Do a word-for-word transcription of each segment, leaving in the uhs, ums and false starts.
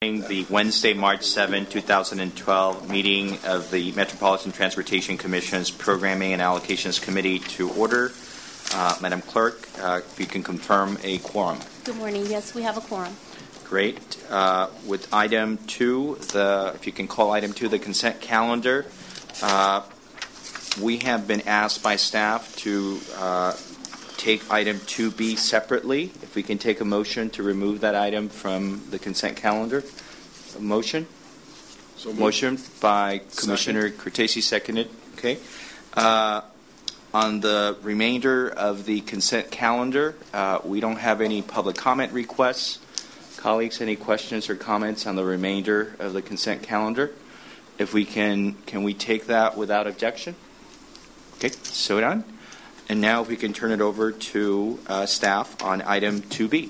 The Wednesday, March seventh, two thousand twelve meeting of the Metropolitan Transportation Commission's Programming and Allocations Committee to order. Uh, Madam Clerk, uh, if you can confirm a quorum. Good morning. Yes, we have a quorum. Great. Uh, with item two, the if you can call item two, the consent calendar. Uh, we have been asked by staff to uh, take item two B separately. If we can take a motion to remove that item from the consent calendar. A motion? So motion by Commissioner Cortese, seconded. Okay. Uh, on the remainder of the consent calendar, uh, we don't have any public comment requests. Colleagues, any questions or comments on the remainder of the consent calendar? If we can, can we take that without objection? Okay, so done. And now if we can turn it over to uh, staff on item two B.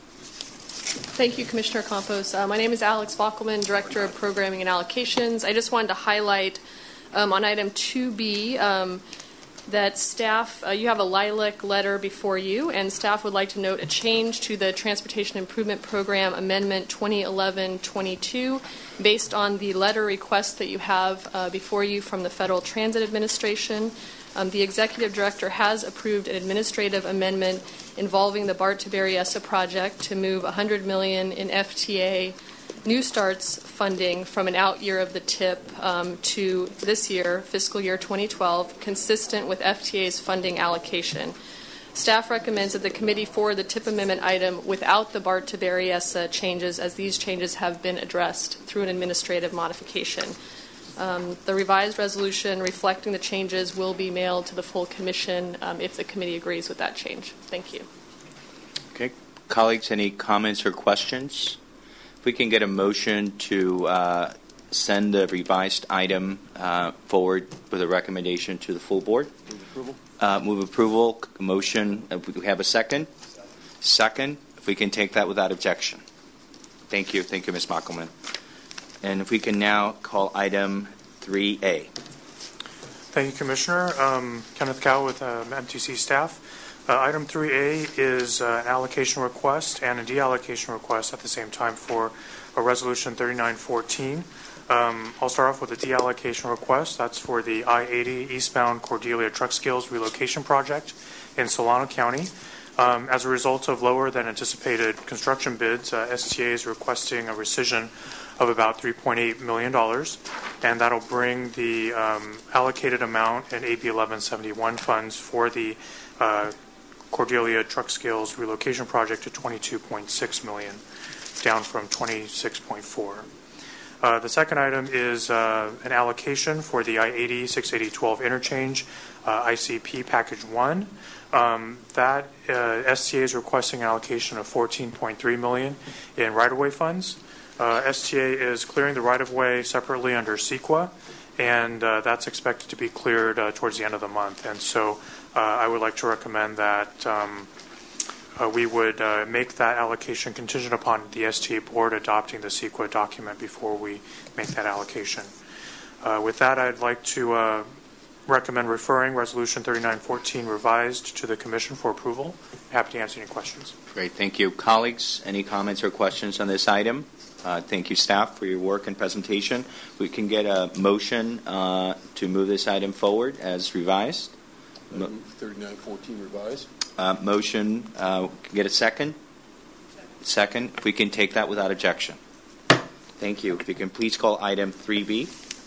Thank you, Commissioner Campos. Uh, my name is Alex Bockelman, Director of Programming and Allocations. I just wanted to highlight um, on item two B um, that staff, uh, you have a L I L A C letter before you, and staff would like to note a change to the Transportation Improvement Program Amendment twenty eleven twenty-two based on the letter request that you have uh, before you from the Federal Transit Administration. Um, the Executive Director has approved an administrative amendment involving the BART to Berryessa project to move one hundred million dollars in F T A New Starts funding from an out year of the T I P um, to this year, fiscal year twenty twelve, consistent with F T A's funding allocation. Staff recommends that the committee forward the T I P amendment item without the BART to Berryessa changes, as these changes have been addressed through an administrative modification. Um, the revised resolution reflecting the changes will be mailed to the full commission um, if the committee agrees with that change. Thank you. Okay. Colleagues, any comments or questions? If we can get a motion to uh, send the revised item uh, forward with a recommendation to the full board. Move approval. Uh, move approval. Motion. If we have a second. Second. If we can take that without objection. Thank you. Thank you, Miz Bockelman. And if we can now call item three A. Thank you, Commissioner. Um, Kenneth Cow with um, M T C staff. Uh, item three A is uh, an allocation request and a deallocation request at the same time for a resolution thirty-nine fourteen. Um, I'll start off with the deallocation request. That's for the I eighty eastbound Cordelia Truck Skills relocation project in Solano County. Um, as a result of lower than anticipated construction bids, uh, S T A is requesting a rescission of about three point eight million dollars, and that'll bring the um, allocated amount in A B eleven seventy-one funds for the uh, Cordelia Truck Skills relocation project to twenty-two point six million dollars, down from twenty-six point four. Uh, the second item is uh, an allocation for the I eighty six eighty twelve interchange, uh, I C P package one. Um, that uh, S T A is requesting an allocation of fourteen point three million dollars in right-of-way funds. Uh, S T A is clearing the right-of-way separately under CEQA, and uh, that's expected to be cleared uh, towards the end of the month. And so uh, I would like to recommend that um, uh, we would uh, make that allocation contingent upon the S T A board adopting the CEQA document before we make that allocation. Uh, with that, I'd like to uh, recommend referring Resolution thirty-nine fourteen revised to the Commission for approval. Happy to answer any questions. Great. Thank you. Colleagues, any comments or questions on this item? Uh, thank you, staff, for your work and presentation. We can get a motion uh, to move this item forward as revised. Mo- thirty-nine fourteen revised. Uh, motion. Uh, can get a second? Second. If we can take that without objection. Thank you. If you can please call item three B.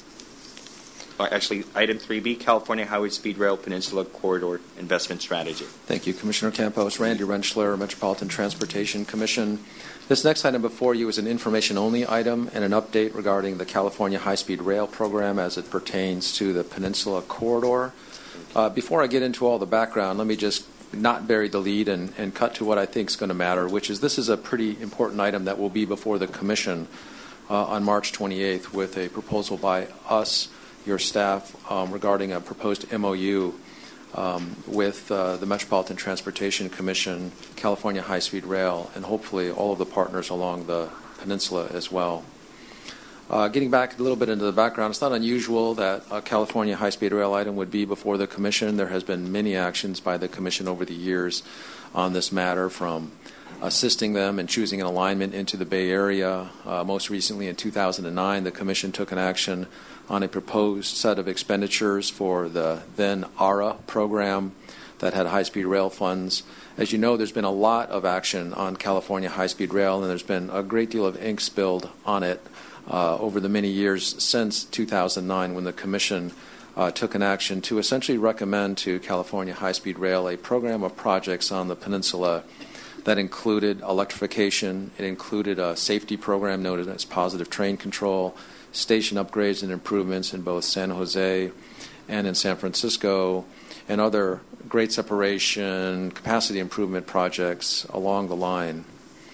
Or actually, item three B, California Highway Speed Rail Peninsula Corridor Investment Strategy. Thank you, Commissioner Campos. Randy Rentschler, Metropolitan Transportation Commission. This next item before you is an information-only item and an update regarding the California High-Speed Rail Program as it pertains to the Peninsula Corridor. Uh, before I get into all the background, let me just not bury the lead and, and cut to what I think is going to matter, which is this is a pretty important item that will be before the Commission uh, on March twenty-eighth with a proposal by us, your staff, um, regarding a proposed M O U um, with uh, the Metropolitan Transportation Commission, California High-Speed Rail, and hopefully all of the partners along the peninsula as well. Uh, getting back a little bit into the background, it's not unusual that a California high-speed rail item would be before the Commission. There has been many actions by the Commission over the years on this matter, from assisting them in choosing an alignment into the Bay Area. Uh, most recently, in two thousand nine, the Commission took an action on a proposed set of expenditures for the then A R A program that had high-speed rail funds. As you know, there's been a lot of action on California high-speed rail, and there's been a great deal of ink spilled on it uh, over the many years since two thousand nine, when the Commission uh, took an action to essentially recommend to California high-speed rail a program of projects on the peninsula that included electrification. It included a safety program known as Positive Train Control, station upgrades and improvements in both San Jose and in San Francisco, and other grade separation, capacity improvement projects along the line.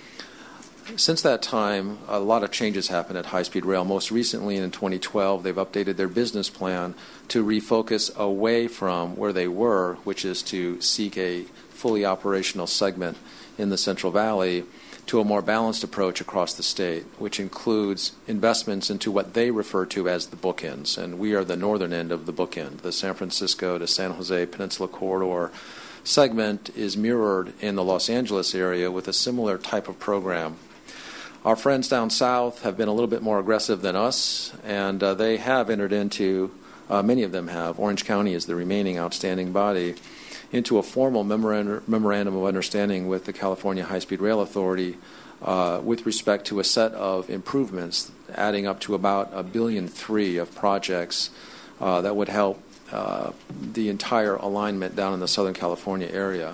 Since that time, a lot of changes happened at high-speed rail. Most recently, in twenty twelve, they've updated their business plan to refocus away from where they were, which is to seek a fully operational segment in the Central Valley, to a more balanced approach across the state, which includes investments into what they refer to as the bookends. And we are the northern end of the bookend. The San Francisco to San Jose Peninsula Corridor segment is mirrored in the Los Angeles area with a similar type of program. Our friends down south have been a little bit more aggressive than us, and uh, they have entered into, uh, many of them have, Orange County is the remaining outstanding body, into a formal memorandum, memorandum of understanding with the California High-Speed Rail Authority uh, with respect to a set of improvements adding up to about a billion three of projects uh, that would help uh, the entire alignment down in the Southern California area.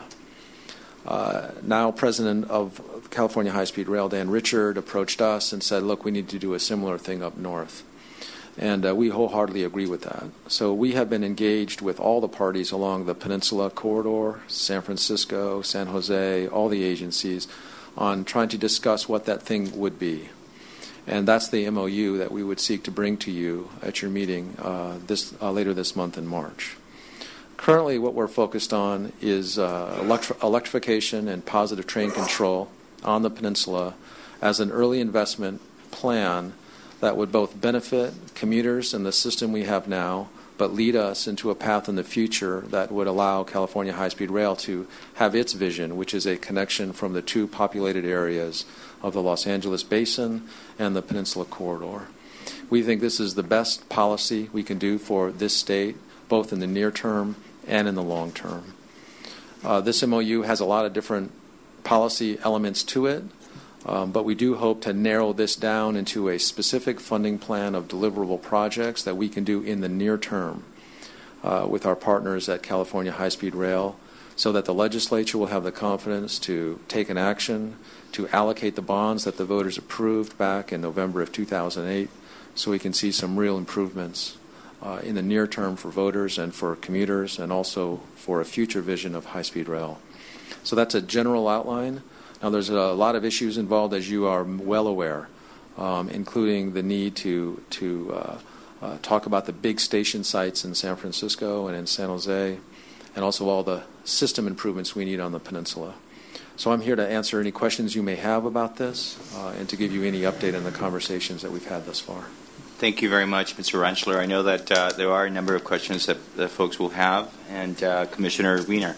Uh, now, President of California High-Speed Rail, Dan Richard, approached us and said, look, we need to do a similar thing up north. And uh, we wholeheartedly agree with that. So we have been engaged with all the parties along the Peninsula Corridor, San Francisco, San Jose, all the agencies, on trying to discuss what that thing would be. And that's the M O U that we would seek to bring to you at your meeting uh, this uh, later this month in March. Currently, what we're focused on is uh, electri- electrification and positive train control on the peninsula as an early investment plan that would both benefit commuters and the system we have now, but lead us into a path in the future that would allow California High-Speed Rail to have its vision, which is a connection from the two populated areas of the Los Angeles Basin and the Peninsula Corridor. We think this is the best policy we can do for this state, both in the near term and in the long term. Uh, this M O U has a lot of different policy elements to it. Um, but we do hope to narrow this down into a specific funding plan of deliverable projects that we can do in the near term uh, with our partners at California High-Speed Rail, so that the legislature will have the confidence to take an action to allocate the bonds that the voters approved back in November of two thousand eight, so we can see some real improvements uh, in the near term for voters and for commuters, and also for a future vision of high-speed rail. So that's a general outline. Now, there's a lot of issues involved, as you are well aware, um, including the need to to uh, uh, talk about the big station sites in San Francisco and in San Jose, and also all the system improvements we need on the peninsula. So I'm here to answer any questions you may have about this uh, and to give you any update on the conversations that we've had thus far. Thank you very much, Mister Rentschler. I know that uh, there are a number of questions that, that folks will have, and uh, Commissioner Wiener.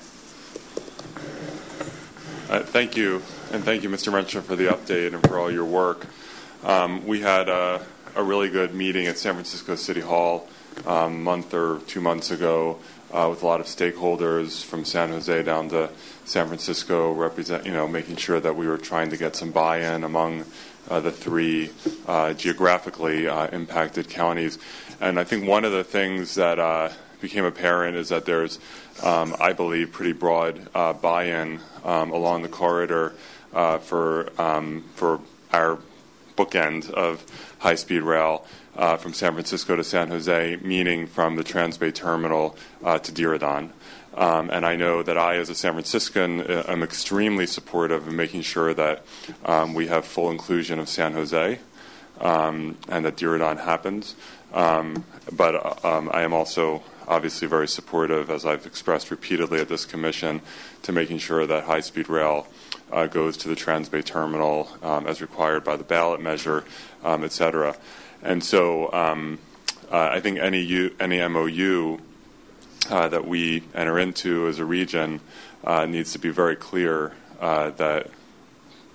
Uh, thank you, and thank you, Mister Rentschler, for the update and for all your work. Um, we had a, a really good meeting at San Francisco City Hall um, a month or two months ago uh, with a lot of stakeholders from San Jose down to San Francisco, represent, you know, making sure that we were trying to get some buy-in among uh, the three uh, geographically uh, impacted counties. And I think one of the things that uh, became apparent is that there's, um, I believe, pretty broad uh, buy-in um, along the corridor uh, for um, for our bookend of high-speed rail uh, from San Francisco to San Jose, meaning from the Transbay Terminal uh, to Diridon. Um, and I know that I, as a San Franciscan, uh, am extremely supportive of making sure that um, we have full inclusion of San Jose um, and that Diridon happens. Um, but uh, um, I am also obviously very supportive, as I've expressed repeatedly at this commission, to making sure that high-speed rail uh, goes to the Transbay Terminal um, as required by the ballot measure, um, et cetera. And so um, uh, I think any, U, any M O U uh, that we enter into as a region uh, needs to be very clear uh, that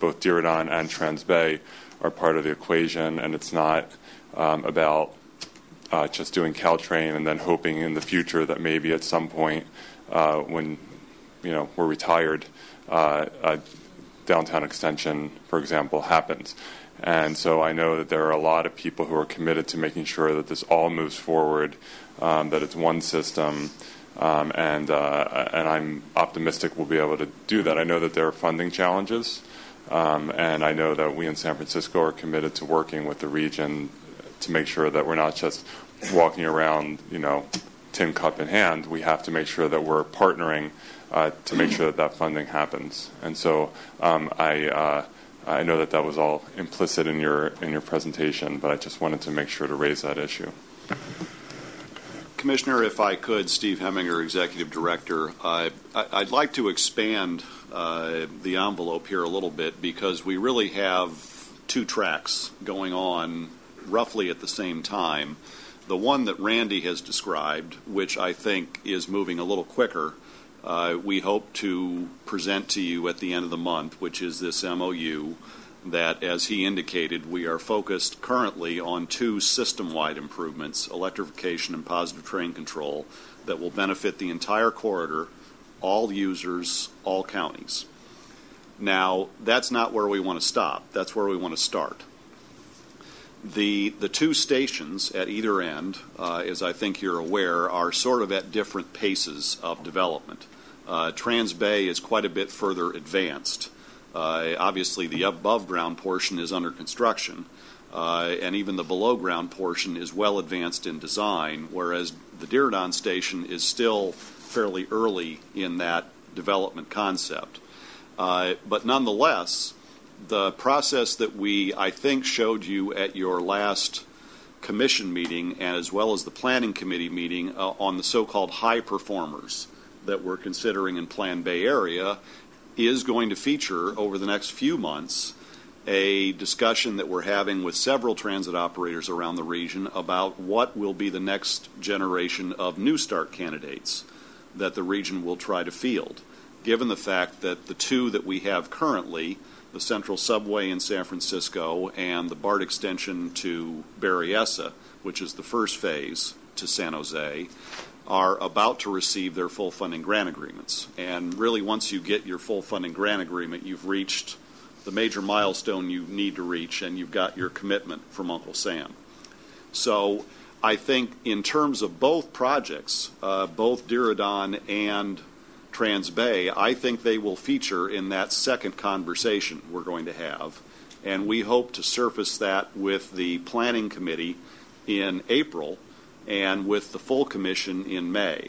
both Diridon and Transbay are part of the equation, and it's not um, about uh, just doing Caltrain and then hoping in the future that maybe at some point uh, when you know we're retired, uh, a downtown extension, for example, happens. And so I know that there are a lot of people who are committed to making sure that this all moves forward, um, that it's one system, um, and uh, and I'm optimistic we'll be able to do that. I know that there are funding challenges, um, and I know that we in San Francisco are committed to working with the region to make sure that we're not just walking around, you know, tin cup in hand. We have to make sure that we're partnering uh, to make sure that that funding happens. And so um, I. Uh, I know that that was all implicit in your in your presentation, but I just wanted to make sure to raise that issue. Commissioner, if I could, Steve Heminger, Executive Director, uh, I'd like to expand uh, the envelope here a little bit because we really have two tracks going on roughly at the same time. The one that Randy has described, which I think is moving a little quicker, Uh, we hope to present to you at the end of the month, which is this M O U that, as he indicated, we are focused currently on two system-wide improvements, electrification and positive train control, that will benefit the entire corridor, all users, all counties. Now, that's not where we want to stop. That's where we want to start. The the two stations at either end, uh, as I think you're aware, are sort of at different paces of development. Uh, Transbay is quite a bit further advanced. Uh, obviously, the above-ground portion is under construction, uh, and even the below-ground portion is well advanced in design, whereas the Diridon station is still fairly early in that development concept. Uh, but nonetheless, the process that we, I think, showed you at your last commission meeting, as well as the planning committee meeting, uh, on the so-called high performers that we're considering in Plan Bay Area, is going to feature over the next few months a discussion that we're having with several transit operators around the region about what will be the next generation of New Start candidates that the region will try to field, given the fact that the two that we have currently, the Central Subway in San Francisco and the BART extension to Berryessa, which is the first phase to San Jose, are about to receive their full funding grant agreements. And really, once you get your full funding grant agreement, you've reached the major milestone you need to reach, and you've got your commitment from Uncle Sam. So I think in terms of both projects, uh, both Diridon and Transbay, I think they will feature in that second conversation we're going to have. And we hope to surface that with the Planning Committee in April and with the full commission in May.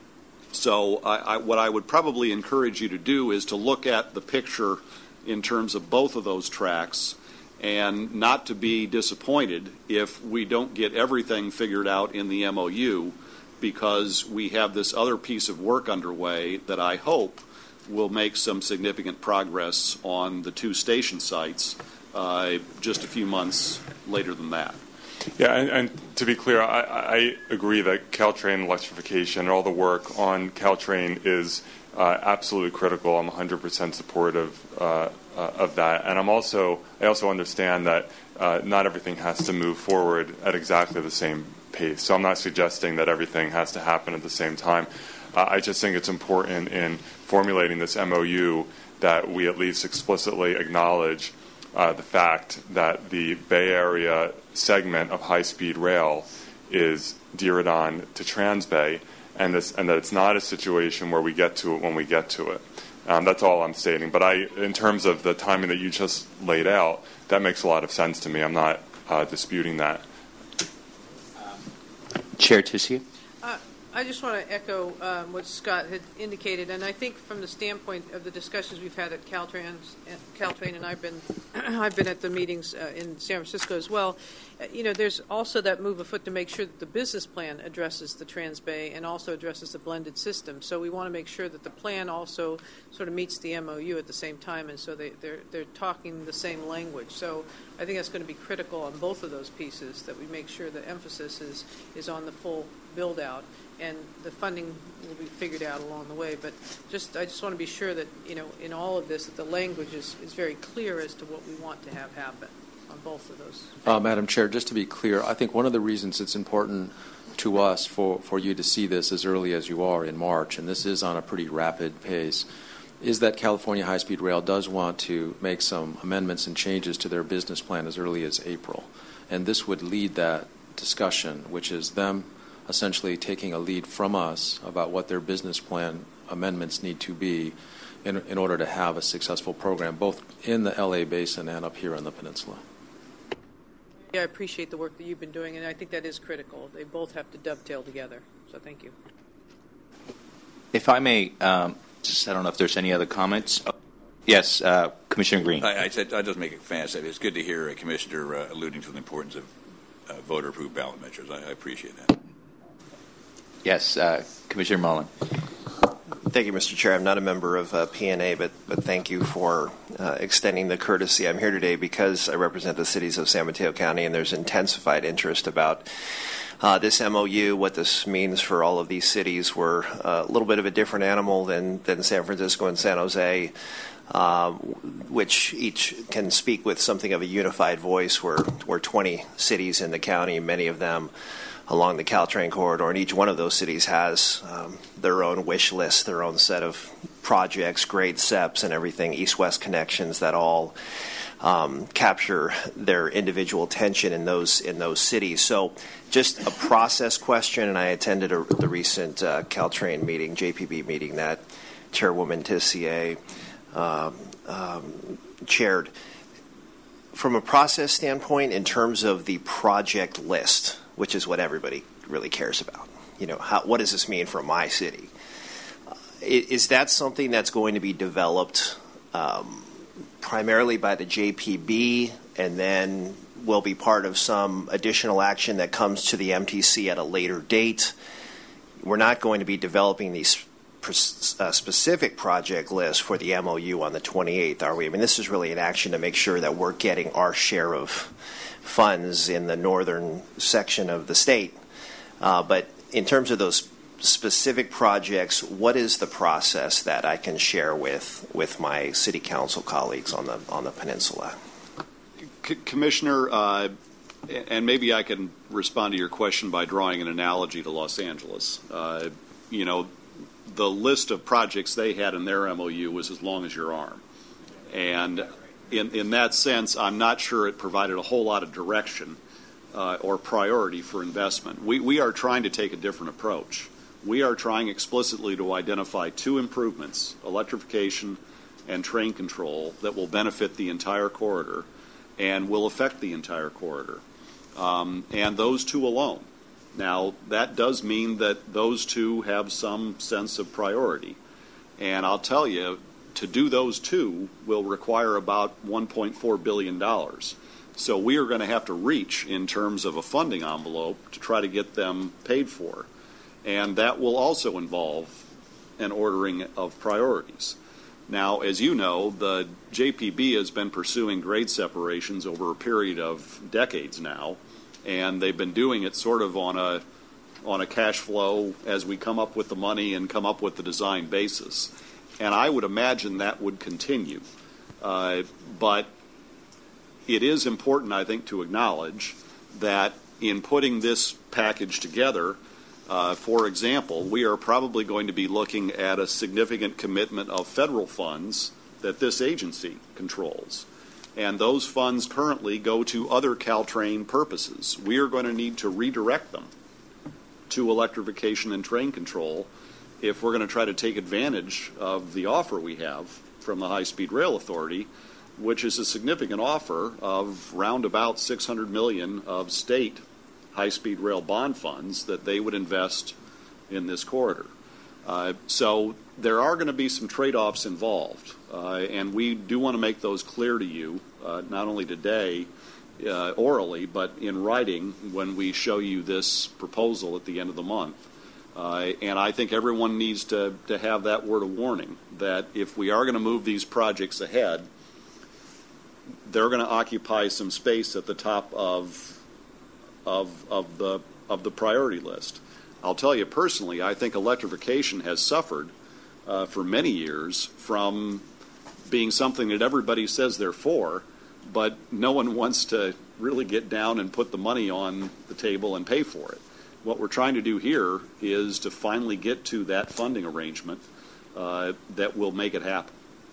So I, I, what I would probably encourage you to do is to look at the picture in terms of both of those tracks and not to be disappointed if we don't get everything figured out in the M O U, because we have this other piece of work underway that I hope will make some significant progress on the two station sites uh, just a few months later than that. Yeah, and, and to be clear, I, I agree that Caltrain electrification and all the work on Caltrain is uh, absolutely critical. I'm one hundred percent supportive uh, uh, of that, and I'm also I also understand that uh, not everything has to move forward at exactly the same pace. So I'm not suggesting that everything has to happen at the same time. Uh, I just think it's important in formulating this M O U that we at least explicitly acknowledge uh, the fact that the Bay Area segment of high-speed rail is Diridon to Transbay, and this, and that it's not a situation where we get to it when we get to it. Um, that's all I'm stating. But I, in terms of the timing that you just laid out, that makes a lot of sense to me. I'm not uh, disputing that. Chair Tissier? Uh, I just want to echo um, what Scott had indicated, and I think from the standpoint of the discussions we've had at Caltrans, Caltrain, and I've been I've been at the meetings uh, in San Francisco as well, uh, you know, there's also that move afoot to make sure that the business plan addresses the Transbay and also addresses the blended system. So we want to make sure that the plan also sort of meets the M O U at the same time, and so they, they're they're talking the same language. So I think that's going to be critical on both of those pieces, that we make sure the emphasis is is on the full build out, and the funding will be figured out along the way. But just I just want to be sure that, you know, in all of this, that the language is, is very clear as to what we want to have happen on both of those. Uh, Madam Chair, just to be clear, I think one of the reasons it's important to us for, for you to see this as early as you are in March, and this is on a pretty rapid pace, is that California High-Speed Rail does want to make some amendments and changes to their business plan as early as April. And this would lead that discussion, which is them essentially taking a lead from us about what their business plan amendments need to be in, in order to have a successful program, both in the L A Basin and up here on the peninsula. Yeah, I appreciate the work that you've been doing, and I think that is critical. They both have to dovetail together. So thank you. If I may, um, just I don't know if there's any other comments. Oh, yes, uh, Commissioner Green. I, I said I just make it fast. It's good to hear a commissioner uh, alluding to the importance of uh, voter-approved ballot measures. I, I appreciate that. Yes, uh, Commissioner Mullen. Thank you, Mister Chair. I'm not a member of uh, P N A, but, but thank you for uh, extending the courtesy. I'm here today because I represent the cities of San Mateo County, and there's intensified interest about uh, this M O U, what this means for all of these cities. We're uh, a little bit of a different animal than, than San Francisco and San Jose, uh, which each can speak with something of a unified voice. We're, we're twenty cities in the county, many of them along the Caltrain corridor, and each one of those cities has um, their own wish list, their own set of projects, grade S E Ps, and everything, east-west connections that all um, capture their individual attention in those in those cities. So, just a process question, and I attended a, the recent uh, Caltrain meeting, J P B meeting that Chairwoman Tissier um, um, chaired. From a process standpoint, in terms of the project list, which is what everybody really cares about. You know, how, what does this mean for my city? Uh, is that something that's going to be developed um, primarily by the J P B and then will be part of some additional action that comes to the M T C at a later date? We're not going to be developing these uh, specific project lists for the M O U on the twenty-eighth, are we? I mean, this is really an action to make sure that we're getting our share of funds in the northern section of the state. Uh, but in terms of those specific projects, what is the process that I can share with with my city council colleagues on the on the peninsula? C- Commissioner, uh, and maybe I can respond to your question by drawing an analogy to Los Angeles. Uh, you know, the list of projects they had in their M O U was as long as your arm. And In, in that sense, I'm not sure it provided a whole lot of direction uh, or priority for investment. We, we are trying to take a different approach. We are trying explicitly to identify two improvements, electrification and train control, that will benefit the entire corridor and will affect the entire corridor. Um, and those two alone. Now, that does mean that those two have some sense of priority. And I'll tell you, to do those two will require about one point four billion dollars. So we are going to have to reach in terms of a funding envelope to try to get them paid for. And that will also involve an ordering of priorities. Now, as you know, the J P B has been pursuing grade separations over a period of decades now, and they've been doing it sort of on a on a cash flow as we come up with the money and come up with the design basis. And I would imagine that would continue. Uh, but it is important, I think, to acknowledge that in putting this package together, uh, for example, we are probably going to be looking at a significant commitment of federal funds that this agency controls. And those funds currently go to other Caltrain purposes. We are going to need to redirect them to electrification and train control if we're going to try to take advantage of the offer we have from the High-Speed Rail Authority, which is a significant offer of round about six hundred million dollars of state high-speed rail bond funds that they would invest in this corridor. Uh, so there are going to be some trade-offs involved, uh, and we do want to make those clear to you, uh, not only today, uh, orally, but in writing when we show you this proposal at the end of the month. Uh, and I think everyone needs to, to have that word of warning that if we are going to move these projects ahead, they're going to occupy some space at the top of, of, of, the, of the priority list. I'll tell you personally, I think electrification has suffered uh, for many years from being something that everybody says they're for, but no one wants to really get down and put the money on the table and pay for it. What we're trying to do here is to finally get to that funding arrangement uh, that will make it happen.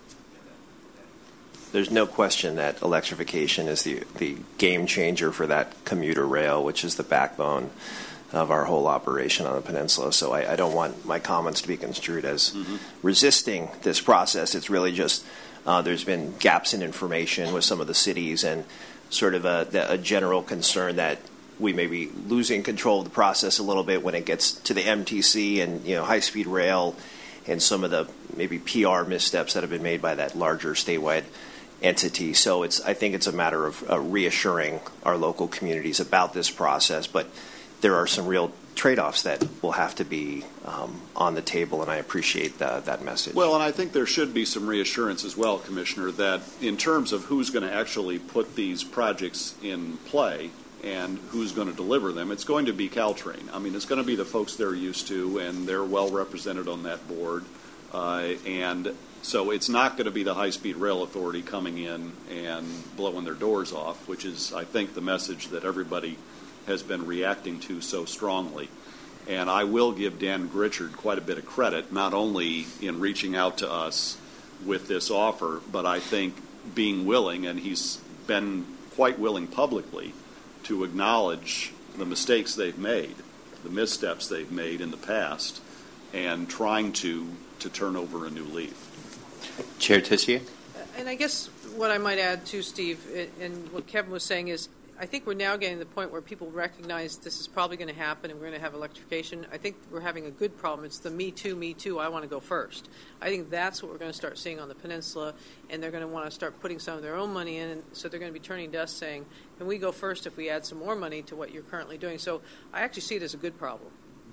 There's no question that electrification is the, the game changer for that commuter rail, which is the backbone of our whole operation on the peninsula. So I, I don't want my comments to be construed as mm-hmm. resisting this process. It's really just uh, there's been gaps in information with some of the cities and sort of a, a general concern that we may be losing control of the process a little bit when it gets to the M T C and, you know, high-speed rail and some of the maybe P R missteps that have been made by that larger statewide entity. So it's I think it's a matter of uh, reassuring our local communities about this process, but there are some real trade-offs that will have to be um, on the table, and I appreciate the, that message. Well, and I think there should be some reassurance as well, Commissioner, that in terms of who's going to actually put these projects in play and who's going to deliver them, it's going to be Caltrain. I mean, it's going to be the folks they're used to, and they're well represented on that board. Uh, and so it's not going to be the High-Speed Rail Authority coming in and blowing their doors off, which is, I think, the message that everybody has been reacting to so strongly. And I will give Dan Gritchard quite a bit of credit, not only in reaching out to us with this offer, but I think being willing, and he's been quite willing publicly, to acknowledge the mistakes they've made, the missteps they've made in the past, and trying to, to turn over a new leaf. Chair Tissier? And I guess what I might add too, Steve, and what Kevin was saying is, I think we're now getting to the point where people recognize this is probably going to happen and we're going to have electrification. I think we're having a good problem. It's the me too, me too, I want to go first. I think that's what we're going to start seeing on the peninsula, and they're going to want to start putting some of their own money in, and so they're going to be turning to us saying, can we go first if we add some more money to what you're currently doing? So I actually see it as a good problem.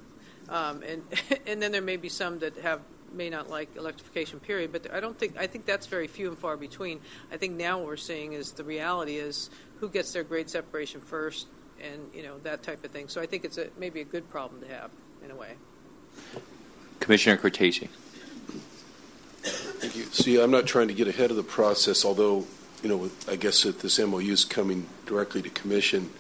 Um, and, and then there may be some that have may not like electrification, period, but I don't think, I think that's very few and far between. I think now what we're seeing is the reality is who gets their grade separation first and, you know, that type of thing. So I think it's a, maybe a good problem to have in a way. Commissioner Cortese. Thank you. See, I'm not trying to get ahead of the process, although, you know, with, I guess that this M O U is coming directly to commission,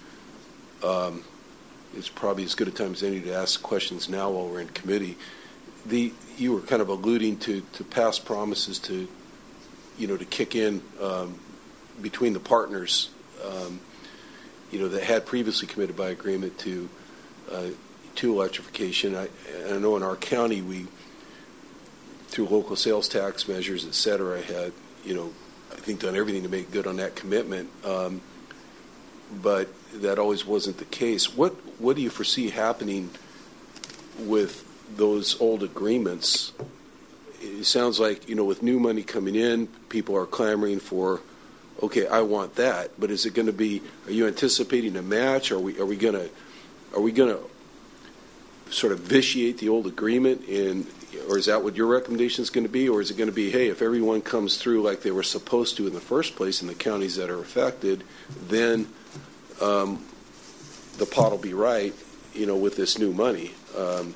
um, it's probably as good a time as any to ask questions now while we're in committee. The you were kind of alluding to, to past promises to, you know, to kick in um, between the partners, um, you know, that had previously committed by agreement to uh, to electrification. I, I know in our county we, through local sales tax measures, et cetera, had, you know, I think done everything to make good on that commitment. Um, but that always wasn't the case. What what do you foresee happening with those old agreements? It sounds like, you know, with new money coming in, people are clamoring for, okay, I want that. But is it going to be? Are you anticipating a match? Are we? Are we going to? Are we going to sort of vitiate the old agreement? And or is that what your recommendation is going to be? Or is it going to be, hey, if everyone comes through like they were supposed to in the first place in the counties that are affected, then um, the pot will be right, you know, with this new money. Um,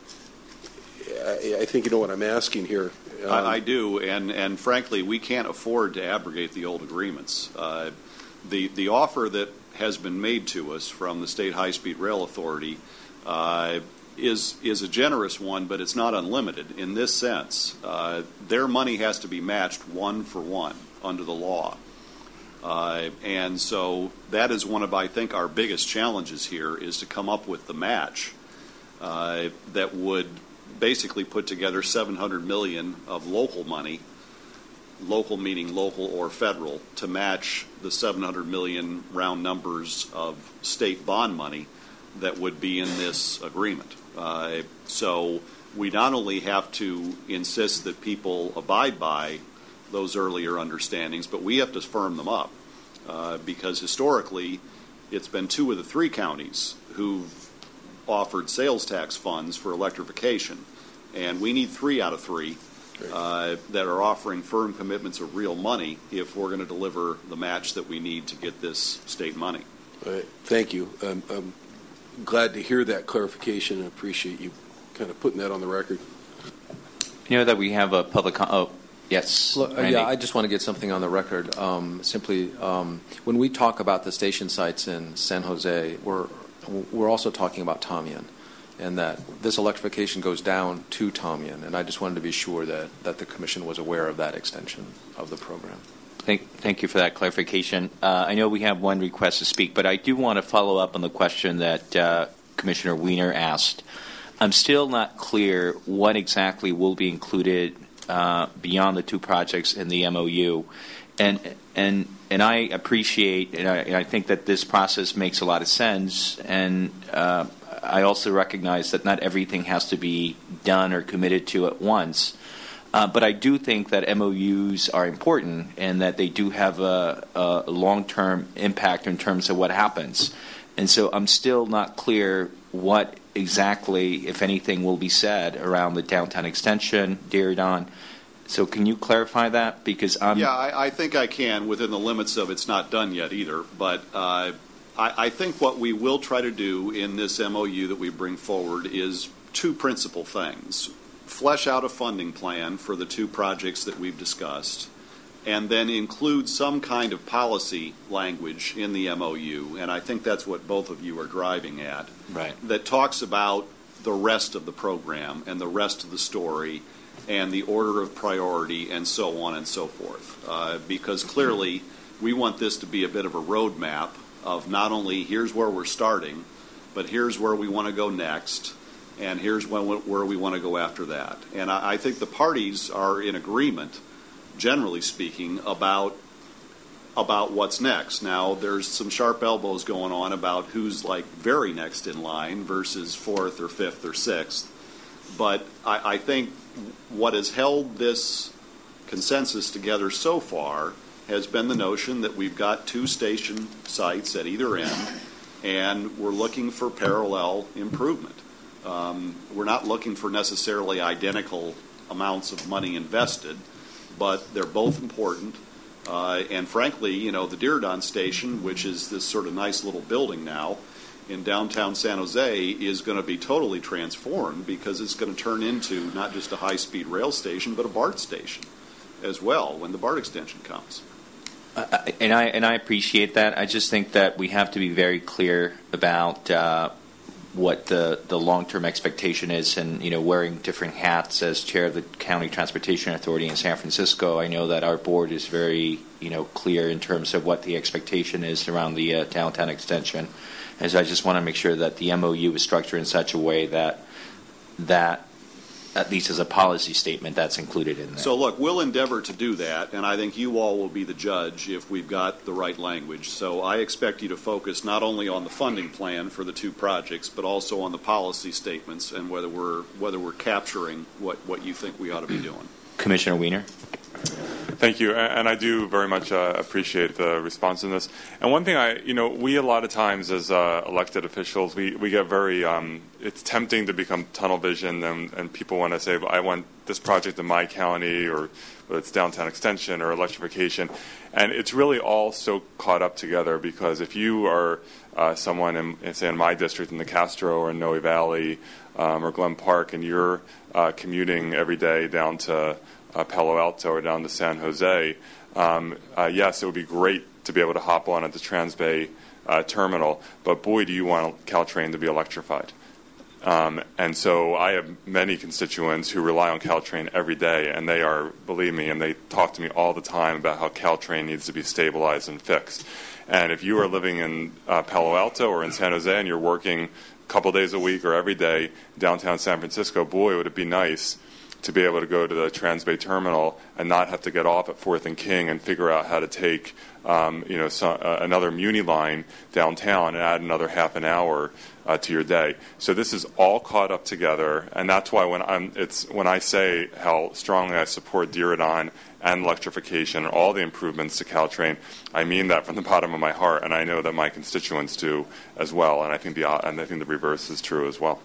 I, I think you know what I'm asking here. Um, I, I do, and, and frankly, we can't afford to abrogate the old agreements. Uh, the the offer that has been made to us from the State High-Speed Rail Authority uh, is is a generous one, but it's not unlimited in this sense. Uh, their money has to be matched one for one under the law. Uh, and so that is one of, I think, our biggest challenges here is to come up with the match uh, that would basically put together seven hundred million dollars of local money, local meaning local or federal, to match the seven hundred million dollars round numbers of state bond money that would be in this agreement. Uh, so we not only have to insist that people abide by those earlier understandings, but we have to firm them up. uh, because historically it's been two of the three counties who've offered sales tax funds for electrification, and we need three out of three uh, that are offering firm commitments of real money if we're going to deliver the match that we need to get this state money. All right. Thank you. Um, I'm glad to hear that clarification and appreciate you kind of putting that on the record. You know that we have a public. Com- oh, yes. Look, uh, yeah, I just want to get something on the record. Um, simply, um, when we talk about the station sites in San Jose, we're we're also talking about Tamian, and that this electrification goes down to Tamian. And I just wanted to be sure that, that the Commission was aware of that extension of the program. Thank, thank you for that clarification. Uh, I know we have one request to speak, but I do want to follow up on the question that uh, Commissioner Weiner asked. I'm still not clear what exactly will be included uh, beyond the two projects in the M O U, and and and I appreciate and I, and I think that this process makes a lot of sense, and uh, I also recognize that not everything has to be done or committed to at once. Uh, but I do think that M O Us are important and that they do have a, a long-term impact in terms of what happens. And so I'm still not clear what exactly, if anything, will be said around the downtown extension, Diridon. So can you clarify that? Because I'm yeah, I, I think I can within the limits of it's not done yet either. But uh, I, I think what we will try to do in this M O U that we bring forward is two principal things. Flesh out a funding plan for the two projects that we've discussed, and then include some kind of policy language in the M O U, and I think that's what both of you are driving at, right, that talks about the rest of the program and the rest of the story and the order of priority and so on and so forth. Uh, because clearly we want this to be a bit of a roadmap of not only here's where we're starting, but here's where we want to go next, and here's when, where we want to go after that. And I, I think the parties are in agreement, generally speaking, about about what's next. Now, there's some sharp elbows going on about who's like very next in line versus fourth or fifth or sixth. But I, I think what has held this consensus together so far has been the notion that we've got two station sites at either end, and we're looking for parallel improvement. Um, we're not looking for necessarily identical amounts of money invested, but they're both important. Uh, and frankly, you know, the Diridon station, which is this sort of nice little building now in downtown San Jose, is going to be totally transformed because it's going to turn into not just a high-speed rail station, but a BART station as well when the BART extension comes. Uh, and I and I appreciate that. I just think that we have to be very clear about uh, what the, the long-term expectation is, and you know, wearing different hats as chair of the County Transportation Authority in San Francisco. I know that our board is very you know clear in terms of what the expectation is around the uh, downtown extension, and so I just want to make sure that the M O U is structured in such a way that that at least as a policy statement, that's included in there. So, look, we'll endeavor to do that, and I think you all will be the judge if we've got the right language. So I expect you to focus not only on the funding plan for the two projects, but also on the policy statements and whether we're whether we're capturing what, what you think we ought to be doing. Commissioner Weiner. Thank you, and I do very much uh, appreciate the responsiveness. And one thing I, you know, we a lot of times as uh, elected officials, we, we get very, um, it's tempting to become tunnel vision, and, and people want to say, I want this project in my county, or whether it's downtown extension or electrification. And it's really all so caught up together, because if you are uh, someone, in, say, in my district, in the Castro or in Noe Valley um, or Glen Park, and you're uh, commuting every day down to Uh, Palo Alto or down to San Jose, um, uh, yes, it would be great to be able to hop on at the Transbay uh, terminal, but boy, do you want Caltrain to be electrified. Um, and so I have many constituents who rely on Caltrain every day, and they are, believe me, and they talk to me all the time about how Caltrain needs to be stabilized and fixed. And if you are living in uh, Palo Alto or in San Jose and you're working a couple days a week or every day downtown San Francisco, boy, would it be nice to be able to go to the Transbay terminal and not have to get off at fourth and King and figure out how to take, um, you know, so, uh, another Muni line downtown and add another half an hour uh, to your day. So this is all caught up together, and that's why when I'm, it's when I say how strongly I support Diridon and electrification and all the improvements to Caltrain. I mean that from the bottom of my heart, and I know that my constituents do as well. And I think the and I think the reverse is true as well.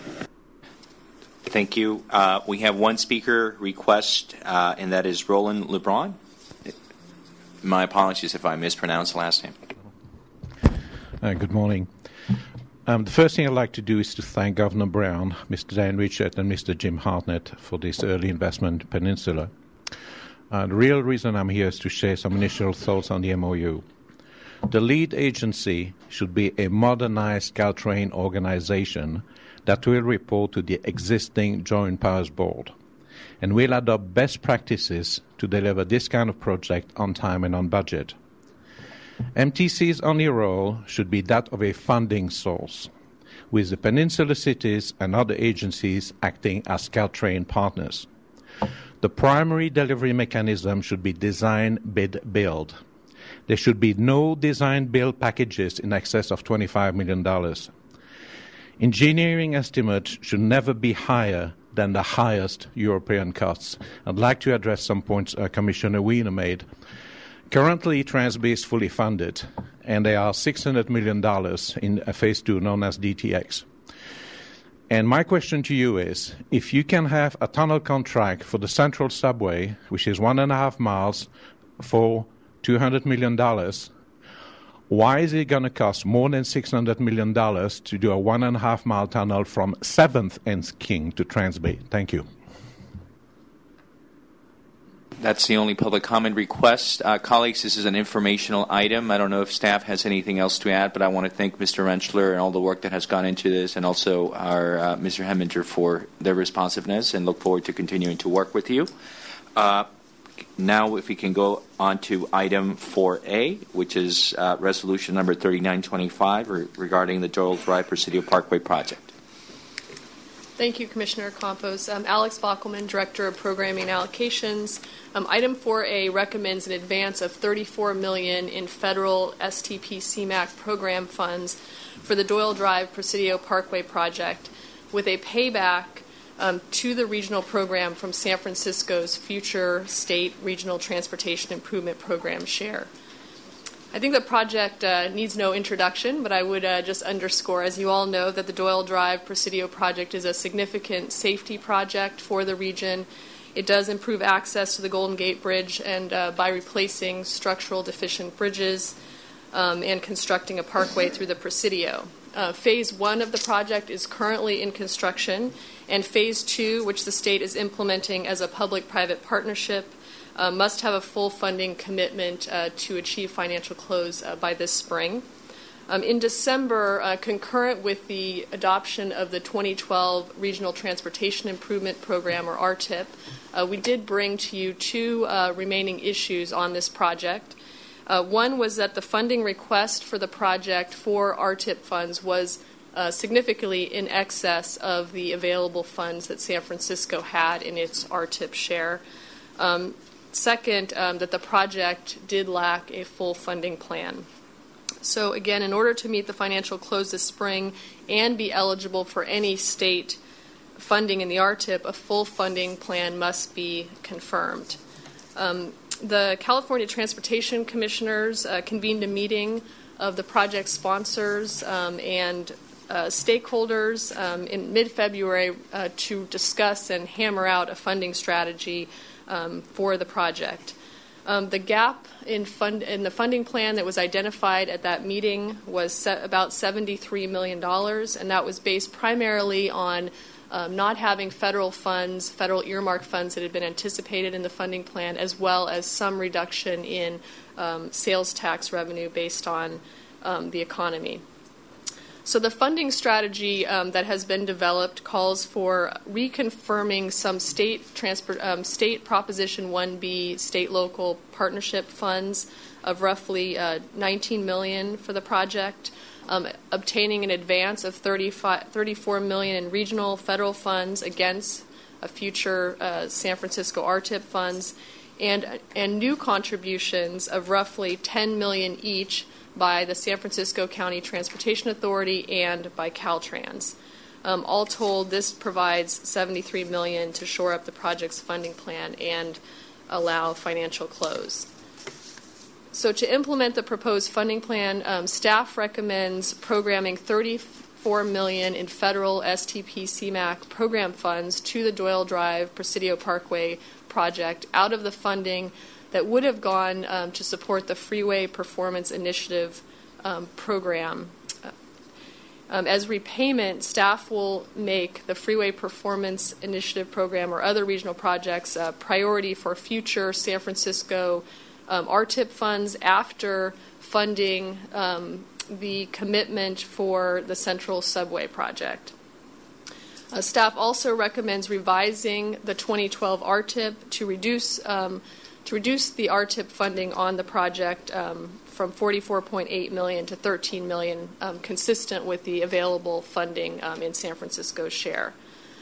Thank you. Uh, we have one speaker request, uh, and that is Roland LeBron. My apologies if I mispronounced the last name. Uh, good morning. Um, the first thing I'd like to do is to thank Governor Brown, Mister Dan Richard, and Mister Jim Hartnett for this early investment in Peninsula. Uh, the real reason I'm here is to share some initial thoughts on the M O U. The lead agency should be a modernized Caltrain organization that will report to the existing Joint Powers Board and will adopt best practices to deliver this kind of project on time and on budget. M T C's only role should be that of a funding source, with the Peninsula cities and other agencies acting as Caltrain partners. The primary delivery mechanism should be design, bid, build. There should be no design build packages in excess of twenty-five million dollars. Engineering estimates should never be higher than the highest European costs. I'd like to address some points uh, Commissioner Wiener made. Currently, Transbay is fully funded, and there are six hundred million dollars in phase two, known as D T X. And my question to you is, if you can have a tunnel contract for the Central Subway, which is one and a half miles, for two hundred million dollars, why is it going to cost more than six hundred million dollars to do a one and a half mile tunnel from seventh and King to Transbay? Thank you. That's the only public comment request. Uh, colleagues, this is an informational item. I don't know if staff has anything else to add, but I want to thank Mister Rentschler and all the work that has gone into this, and also our uh, Mister Heminger for their responsiveness, and look forward to continuing to work with you. Uh, now, if we can go on to item four A, which is uh, resolution number thirty-nine twenty-five re- regarding the Doyle Drive Presidio Parkway project. Thank you, Commissioner Campos. Um, Alex Bockelman, Director of Programming and Allocations. Um, item four A recommends an advance of thirty-four million dollars in federal S T P C MAC program funds for the Doyle Drive Presidio Parkway project, with a payback um, to the regional program from San Francisco's future state regional transportation improvement program share. I think the project uh, needs no introduction, but I would uh, just underscore, as you all know, that the Doyle Drive Presidio project is a significant safety project for the region. It does improve access to the Golden Gate Bridge, and uh, by replacing structural deficient bridges um, and constructing a parkway through the Presidio. Uh, phase one of the project is currently in construction, and phase two, which the state is implementing as a public-private partnership, Uh, must have a full funding commitment uh, to achieve financial close uh, by this spring. Um, in December, uh, concurrent with the adoption of the twenty twelve Regional Transportation Improvement Program, or R T I P, uh, we did bring to you two uh, remaining issues on this project. Uh, one was that the funding request for the project for R T I P funds was uh, significantly in excess of the available funds that San Francisco had in its R T I P share. Um, Second, um, that the project did lack a full funding plan. So again, in order to meet the financial close this spring and be eligible for any state funding in the R T I P, a full funding plan must be confirmed. Um, the California Transportation Commissioners uh, convened a meeting of the project sponsors um, and uh, stakeholders um, in mid-February uh, to discuss and hammer out a funding strategy Um, for the project. Um, the gap in fund in the funding plan that was identified at that meeting was set about seventy-three million dollars, and that was based primarily on um, not having federal funds, federal earmark funds that had been anticipated in the funding plan, as well as some reduction in um, sales tax revenue based on um, the economy. So the funding strategy um, that has been developed calls for reconfirming some state transport, um, state Proposition one B state-local partnership funds of roughly uh, nineteen million dollars for the project, um, obtaining an advance of thirty-four million dollars in regional federal funds against a future uh, San Francisco R T I P funds, and and new contributions of roughly ten million dollars each by the San Francisco County Transportation Authority and by Caltrans. Um, all told, this provides seventy-three million dollars to shore up the project's funding plan and allow financial close. So to implement the proposed funding plan, um, staff recommends programming thirty-four million dollars in federal S T P C M A C program funds to the Doyle Drive Presidio Parkway project out of the funding that would have gone um, to support the Freeway Performance Initiative um, program. Um, as repayment, staff will make the Freeway Performance Initiative program or other regional projects a priority for future San Francisco um, R T I P funds after funding um, the commitment for the Central Subway project. Uh, staff also recommends revising the twenty twelve R T I P to reduce um, to reduce the R T I P funding on the project um, from forty-four point eight million dollars to thirteen million dollars, um, consistent with the available funding um, in San Francisco's share.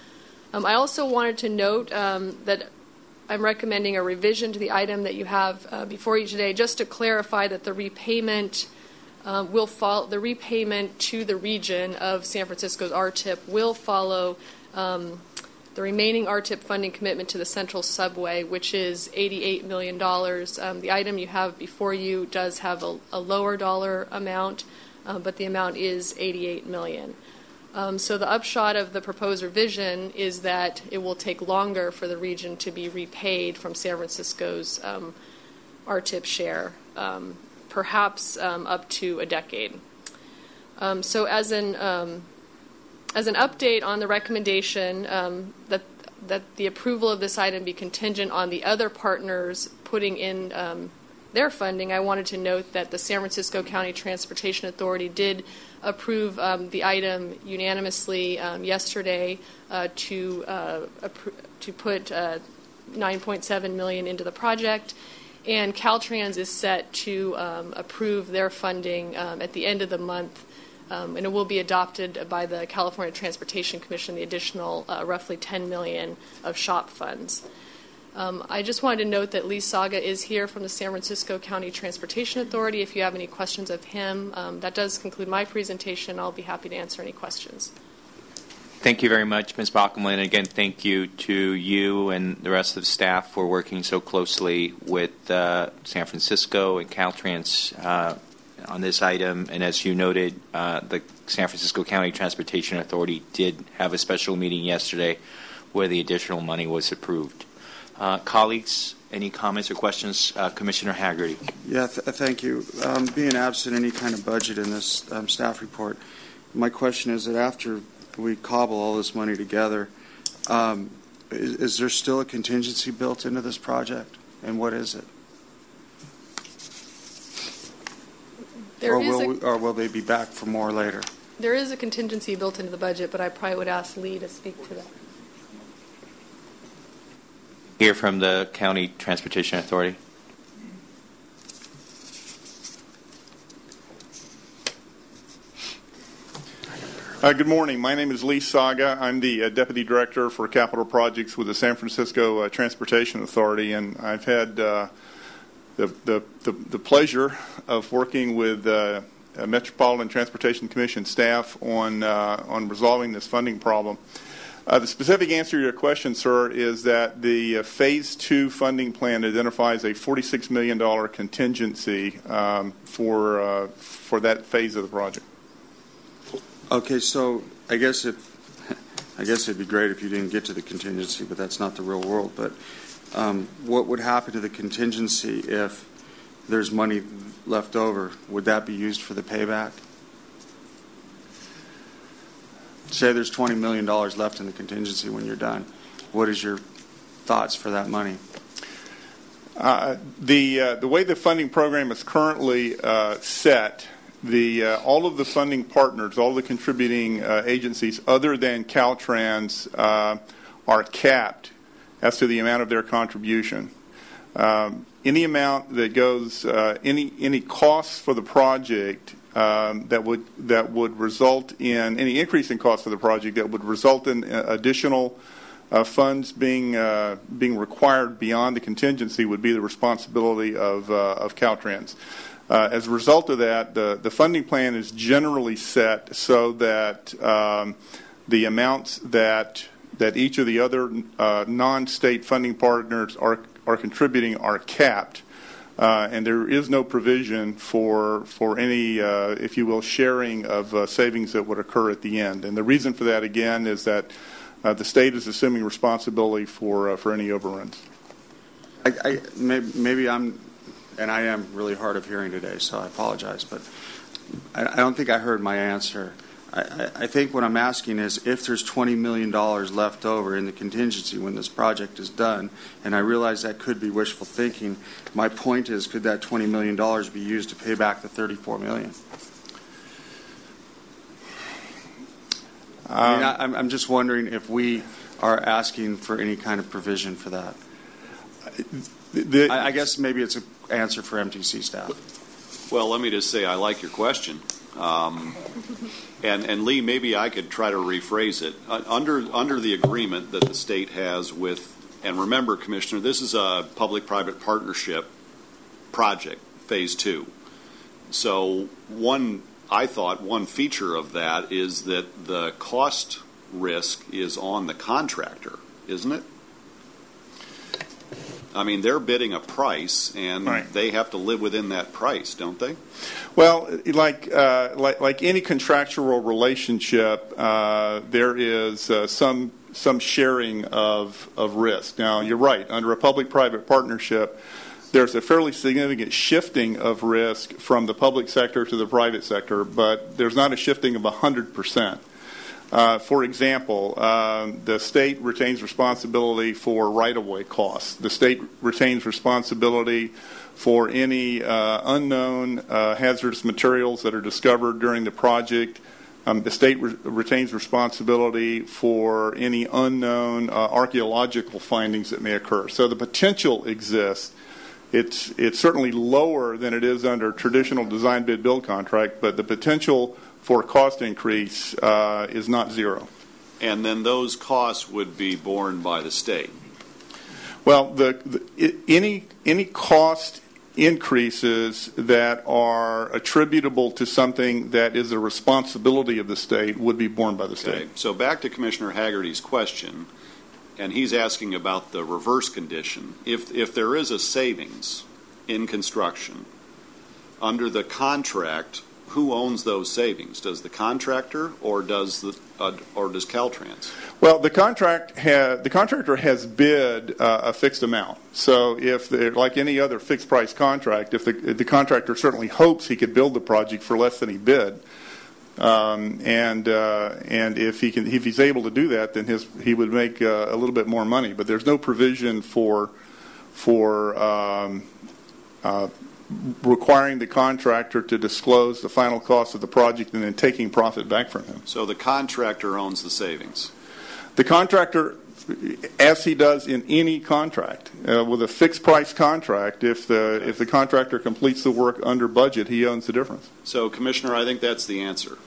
Um, I also wanted to note um, that I'm recommending a revision to the item that you have uh, before you today, just to clarify that the repayment uh, will follow the repayment to the region of San Francisco's R T I P will follow um, the remaining R T I P funding commitment to the Central Subway, which is eighty-eight million dollars. Um, the item you have before you does have a, a lower dollar amount, uh, but the amount is eighty-eight million dollars. Um, so the upshot of the proposed revision is that it will take longer for the region to be repaid from San Francisco's um, R T I P share, um, perhaps um, up to a decade. Um, so as an um, As an update on the recommendation um, that that the approval of this item be contingent on the other partners putting in um, their funding, I wanted to note that the San Francisco County Transportation Authority did approve um, the item unanimously um, yesterday uh, to uh, appro- to put uh, nine point seven million dollars into the project, and Caltrans is set to um, approve their funding um, at the end of the month. Um, and it will be adopted by the California Transportation Commission, the additional uh, roughly ten million dollars of SHOP funds. Um, I just wanted to note that Lee Saga is here from the San Francisco County Transportation Authority. If you have any questions of him, um, that does conclude my presentation. I'll be happy to answer any questions. Thank you very much, Miz Bockelman. And again, thank you to you and the rest of the staff for working so closely with uh, San Francisco and Caltrans uh, on this item. And as you noted, uh, the San Francisco County Transportation Authority did have a special meeting yesterday where the additional money was approved. Uh, colleagues, any comments or questions? Uh, Commissioner Haggerty. Yeah, th- thank you. Um, being absent any kind of budget in this um, staff report, my question is that after we cobble all this money together, um, is, is there still a contingency built into this project? And what is it? There or, is will a, we, or will they be back for more later? There is a contingency built into the budget, but I probably would ask Lee to speak to that. Hear from the County Transportation Authority. Uh, good morning. My name is Lee Saga. I'm the uh, Deputy Director for Capital Projects with the San Francisco uh, Transportation Authority, and I've had uh, the, the, the, the pleasure of working with uh, uh, Metropolitan Transportation Commission staff on, uh, on resolving this funding problem. Uh, the specific answer to your question, sir, is that the uh, Phase two funding plan identifies a forty-six million dollars contingency um, for uh, for that phase of the project. Okay, so I guess if I guess it'd be great if you didn't get to the contingency, but that's not the real world. But um, what would happen to the contingency if there's money left over? Would that be used for the payback? Say there's twenty million dollars left in the contingency when you're done. What is your thoughts for that money? Uh, the uh, the way the funding program is currently uh, set, the uh, all of the funding partners, all the contributing uh, agencies other than Caltrans uh, are capped as to the amount of their contribution. Um, any amount that goes, uh, any any costs for the project Um, that would that would result in any increase in cost for the project that would result in uh, additional uh, funds being uh, being required beyond the contingency would be the responsibility of uh, of Caltrans. Uh, as a result of that, the the funding plan is generally set so that um, the amounts that that each of the other uh, non-state funding partners are are contributing are capped, uh, and there is no provision for for any, uh, if you will, sharing of uh, savings that would occur at the end. And the reason for that, again, is that uh, the state is assuming responsibility for uh, for any overruns. I, I, maybe, maybe I'm, and I am really hard of hearing today, so I apologize, but I, I don't think I heard my answer. I, I, I think what I'm asking is if there's twenty million dollars left over in the contingency when this project is done, and I realize that could be wishful thinking, my point is, could that twenty million dollars be used to pay back the thirty-four million dollars? Um, I mean, I, I'm, I'm just wondering if we are asking for any kind of provision for that. The, I, I guess maybe it's an answer for M T C staff. Well, let me just say I like your question. Um, and, and Lee, maybe I could try to rephrase it. Uh, under, under the agreement that the state has with, and remember, Commissioner, this is a public-private partnership project, phase two. So one, I thought one feature of that is that the cost risk is on the contractor, isn't it? I mean, they're bidding a price, and right. they have to live within that price, don't they? Well, like uh, like, like any contractual relationship, uh, there is uh, some some sharing of of risk. Now, you're right. Under a public-private partnership, there's a fairly significant shifting of risk from the public sector to the private sector, but there's not a shifting of one hundred percent. Uh, for example, um, the state retains responsibility for right-of-way costs. The state retains responsibility for any uh, unknown uh, hazardous materials that are discovered during the project. Um, the state re- retains responsibility for any unknown uh, archaeological findings that may occur. So the potential exists. It's it's certainly lower than it is under traditional design bid build contract, but the potential for cost increase uh, is not zero. And then those costs would be borne by the state. Well, the, the it, any any cost increases that are attributable to something that is a responsibility of the state would be borne by the state. Okay. So back to Commissioner Haggerty's question, and he's asking about the reverse condition. If if there is a savings in construction under the contract, who owns those savings? Does the contractor or does the uh, or does Caltrans? Well, the contract ha- the contractor has bid uh, a fixed amount. So, if like any other fixed price contract, if the, the contractor certainly hopes he could build the project for less than he bid, um, and uh, and if he can if he's able to do that, then his he would make uh, a little bit more money. But there's no provision for for um, uh, requiring the contractor to disclose the final cost of the project and then taking profit back from him. So the contractor owns the savings. The contractor, as he does in any contract, uh, with a fixed price contract, if the if the contractor completes the work under budget, he owns the difference. So, Commissioner, I think that's the answer.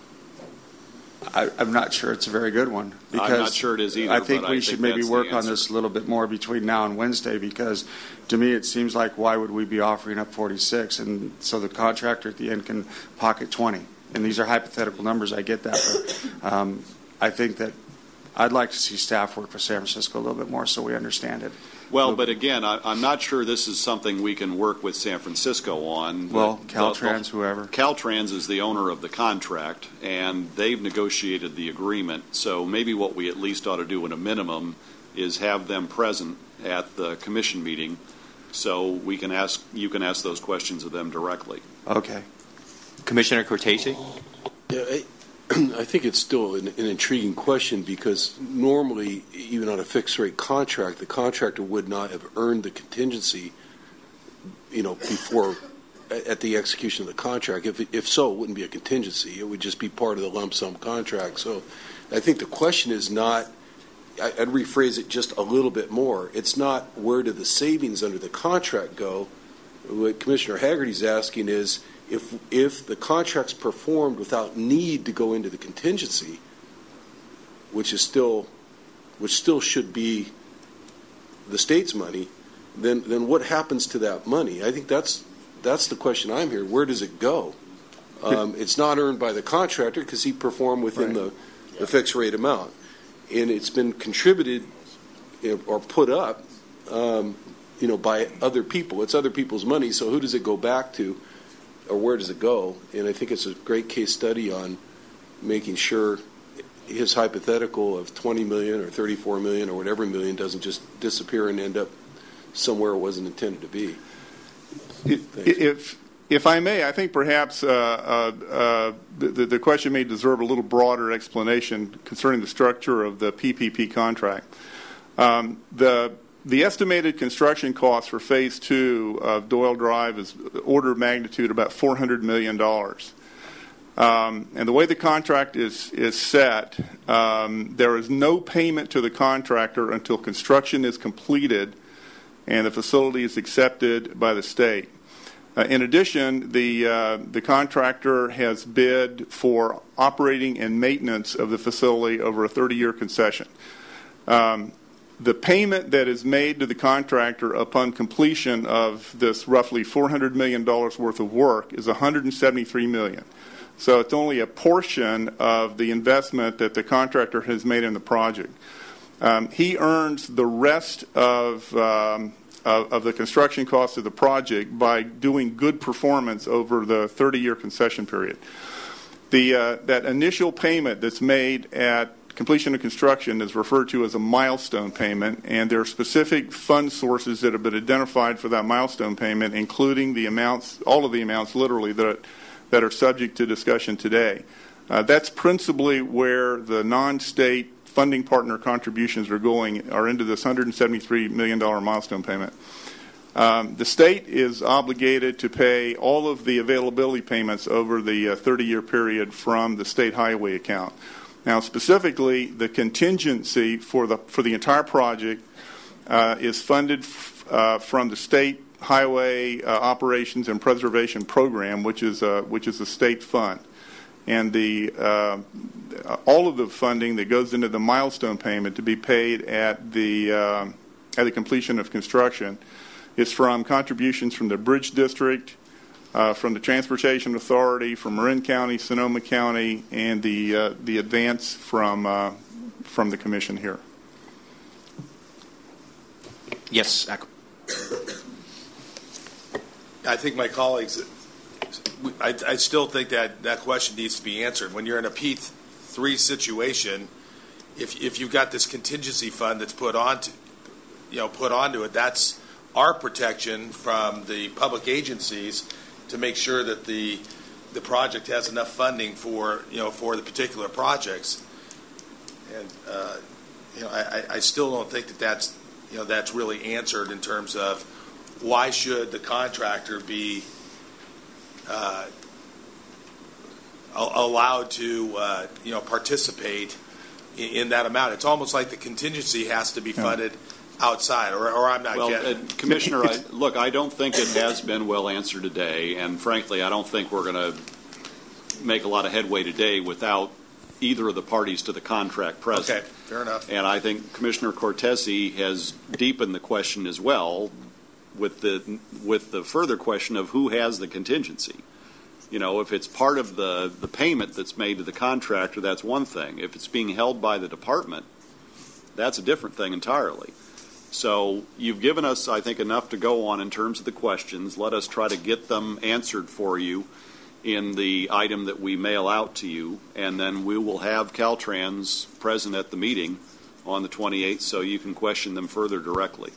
I, I'm not sure it's a very good one. Because I'm not sure it is either. I think but we I should think maybe that's work the on this a little bit more between now and Wednesday, because to me it seems like why would we be offering up forty-six, and so the contractor at the end can pocket twenty. And these are hypothetical numbers, I get that, but um, I think that I'd like to see staff work with San Francisco a little bit more so we understand it. Well, but again, I, I'm not sure this is something we can work with San Francisco on. Well, The- Caltrans, the- whoever. Caltrans is the owner of the contract, and they've negotiated the agreement. So maybe what we at least ought to do at a minimum is have them present at the commission meeting, so we can ask you can ask those questions of them directly. Okay. Commissioner Cortese? Yeah, I, I think it's still an, an intriguing question, because normally, even on a fixed rate contract, the contractor would not have earned the contingency, you know, before at the execution of the contract. If if so, it wouldn't be a contingency; it would just be part of the lump sum contract. So, I think the question is not. I'd rephrase it just a little bit more. It's not where do the savings under the contract go. What Commissioner Haggerty's asking is, if if the contract's performed without need to go into the contingency, which is still, which still should be the state's money, then then what happens to that money? I think that's that's the question I'm here. Where does it go? Um, it's not earned by the contractor because he performed within Right. the, the fixed rate amount, and it's been contributed, you know, or put up. Um, you know, by other people. It's other people's money, so who does it go back to, or where does it go? And I think it's a great case study on making sure his hypothetical of twenty million or thirty-four million or whatever million doesn't just disappear and end up somewhere it wasn't intended to be. If if I may, I think perhaps uh, uh, uh, the, the question may deserve a little broader explanation concerning the structure of the P P P contract. Um, the the estimated construction cost for Phase Two of Doyle Drive is order of magnitude about four hundred million dollars. Um, and the way the contract is is set, um, there is no payment to the contractor until construction is completed and the facility is accepted by the state. Uh, in addition, the uh, the contractor has bid for operating and maintenance of the facility over a thirty-year concession. Um, the payment that is made to the contractor upon completion of this roughly four hundred million dollars worth of work is one hundred seventy-three million dollars. So it's only a portion of the investment that the contractor has made in the project. Um, he earns the rest of um, Of, of the construction cost of the project by doing good performance over the thirty-year concession period. The uh, that initial payment that's made at completion of construction is referred to as a milestone payment, and there are specific fund sources that have been identified for that milestone payment, including the amounts, all of the amounts, literally that that are subject to discussion today. Uh, that's principally where the non-state funding partner contributions are going, are into this one hundred seventy-three million dollars milestone payment. Um, the state is obligated to pay all of the availability payments over the uh, thirty-year period from the state highway account. Now, specifically, the contingency for the for the entire project uh, is funded f- uh, from the state highway uh, operations and preservation program, which is a, which is a state fund. And the uh, all of the funding that goes into the milestone payment to be paid at the uh, at the completion of construction is from contributions from the Bridge District, uh, from the Transportation Authority, from Marin County, Sonoma County, and the uh, the advance from uh, from the Commission here. Yes, I think my colleagues. I, I still think that that question needs to be answered. When you're in a P three situation, if if you've got this contingency fund that's put onto, you know, put onto it, that's our protection from the public agencies to make sure that the the project has enough funding for you know for the particular projects. And uh, you know, I, I still don't think that that's you know that's really answered in terms of why should the contractor be Uh, allowed to, uh, you know, participate in, in that amount. It's almost like the contingency has to be funded outside, or, or I'm not well, getting. Uh, Commissioner, I, look, I don't think it has been well answered today, and frankly, I don't think we're going to make a lot of headway today without either of the parties to the contract present. Okay, fair enough. And I think Commissioner Cortese has deepened the question as well, with the with the further question of who has the contingency. You know, if it's part of the, the payment that's made to the contractor, that's one thing. If it's being held by the department, that's a different thing entirely. So you've given us, I think, enough to go on in terms of the questions. Let us try to get them answered for you in the item that we mail out to you, and then we will have Caltrans present at the meeting on the twenty-eighth so you can question them further directly.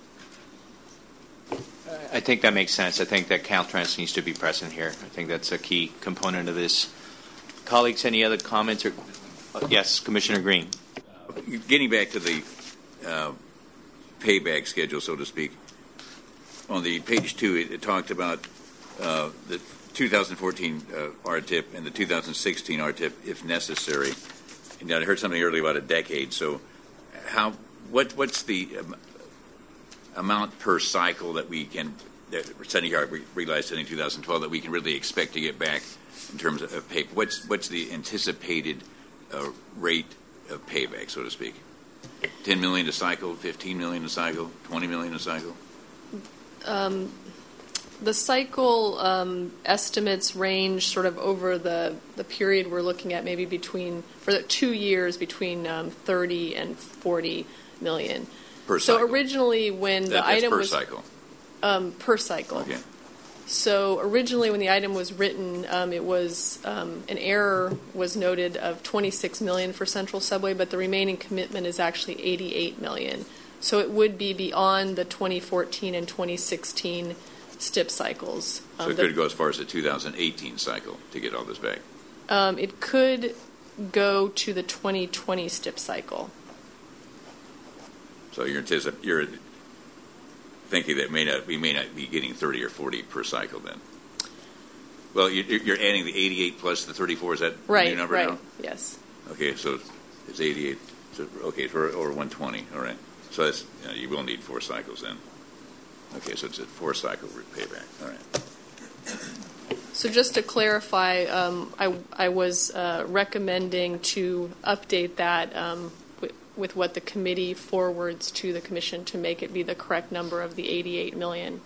I think that makes sense. I think that Caltrans needs to be present here. I think that's a key component of this. Colleagues, any other comments? Or uh, yes, Commissioner Green. Getting back to the uh, payback schedule, so to speak, on the page two, it, it talked about uh, the two thousand fourteen uh, R T I P and the two thousand sixteen R T I P, if necessary. And I heard something earlier about a decade. So, how? What? What's the um, amount per cycle that we can, that setting here, we realized in two thousand twelve that we can really expect to get back in terms of, of pay? What's what's the anticipated uh, rate of payback, so to speak? ten million a cycle, fifteen million a cycle, twenty million a cycle? Um, the cycle um, estimates range sort of over the, the period we're looking at, maybe between, for the two years, between um, thirty and forty million. Per so cycle. originally when that, the item per was cycle. Um, per cycle. Okay. So originally, when the item was written, um, it was um, an error was noted of twenty-six million dollars for Central Subway, but the remaining commitment is actually eighty-eight million dollars. So it would be beyond the twenty fourteen and twenty sixteen S T I P cycles. So Um, it the- could go as far as the two thousand eighteen cycle to get all this back. Um, it could go to the twenty twenty S T I P cycle. So you're anticip- you're thinking that may not we may not be getting thirty or forty per cycle then. Well, you- you're adding the eighty-eight plus the thirty-four. Is that the Right, new number right, now? yes. Okay, so it's eighty-eight. So, okay, for or one twenty. All right. So that's you, know, you will need four cycles then. Okay, so it's a four cycle payback. All right. So just to clarify, um, I, I was uh, recommending to update that um, with, with what the committee forwards to the commission to make it be the correct number of the eighty-eight million.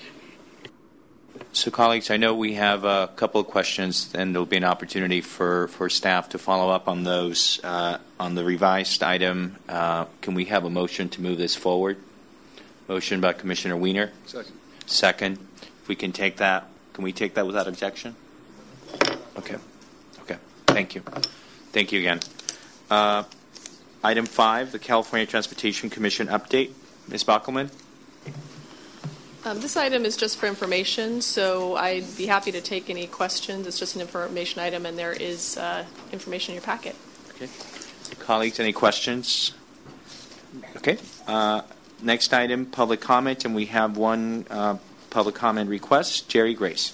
So, colleagues, I know we have a couple of questions, and there will be an opportunity for, for staff to follow up on those. Uh, on the revised item, uh, can we have a motion to move this forward? Motion by Commissioner Wiener. Second. Second. If we can take that, can we take that without objection? Okay. Okay. Thank you. Thank you again. Uh, item five, the California Transportation Commission update. Miz Bockelman. Um, this item is just for information, so I'd be happy to take any questions. It's just an information item, and there is uh, information in your packet. Okay. Colleagues, any questions? Okay. Uh, next item, public comment, and we have one uh, public comment request. Jerry Grace.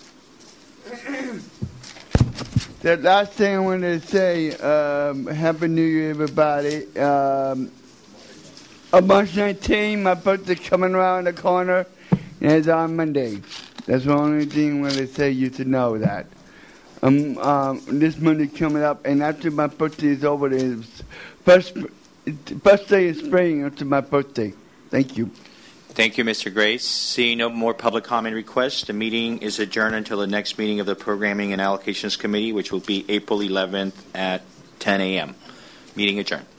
The last thing I want to say, um, Happy New Year, everybody. Um, on March nineteenth, my birthday's coming around the corner, and it's on Monday. That's the only thing I want to say. You to know that. Um, um, this Monday coming up, and after my birthday is over, it's first, first day of spring after my birthday. Thank you. Thank you, Mister Grace. Seeing no more public comment requests, the meeting is adjourned until the next meeting of the Programming and Allocations Committee, which will be April eleventh at ten a.m. Meeting adjourned.